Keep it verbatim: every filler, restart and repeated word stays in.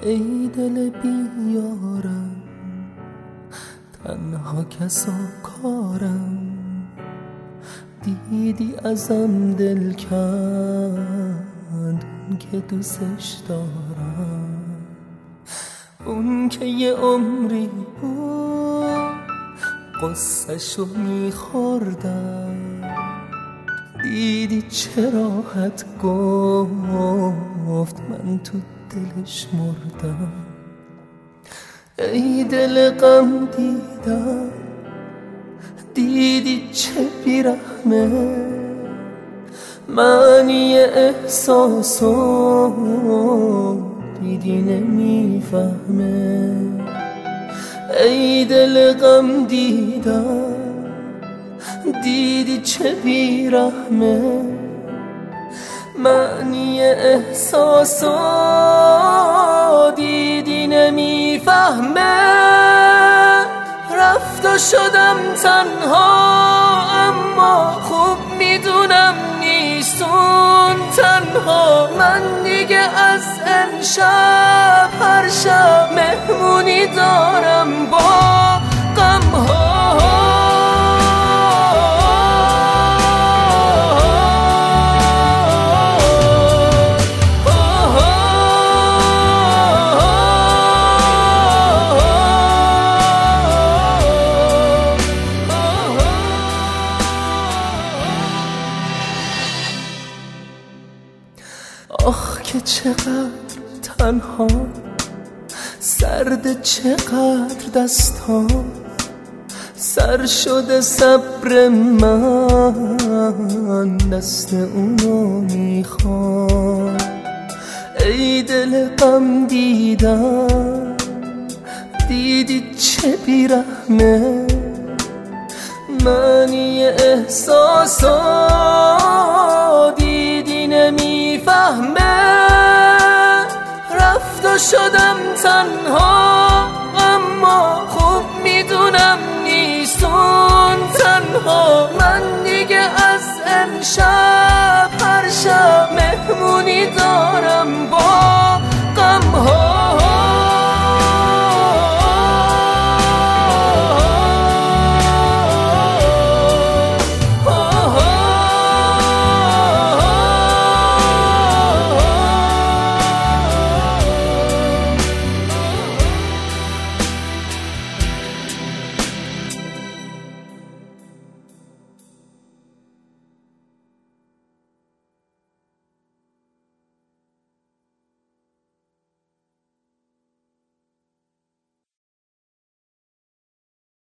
ای دل بیارم، تنها کس و کارم، دیدی ازم دل کند اون که دوستش دارم، اون که یه عمری بود قصه‌شو میخوردم، دیدی چه راحت گفت من تو دلش مردم. ای دل غم دیدم، دیدی چه بیرحمه، معنی احساسو دیدی نمیفهمه. ای دل غم دیدم، دیدی چه بیرحمه، معنی احساسو دیدی نمیفهمه. رفت و شدم تنها، اما خوب میدونم نیستون تنها. من دیگه از امشب هر شب مهمونی دارم با غم‌ها. آخ که چقدر تنها، سرد چقدر دستا، سر شده صبر من دست اونو میخوام. ای دل غم دیدم، دیدی چه بیرحمه، معنی احساسا دیدی نمیفهمه. رفت و شدم تنها،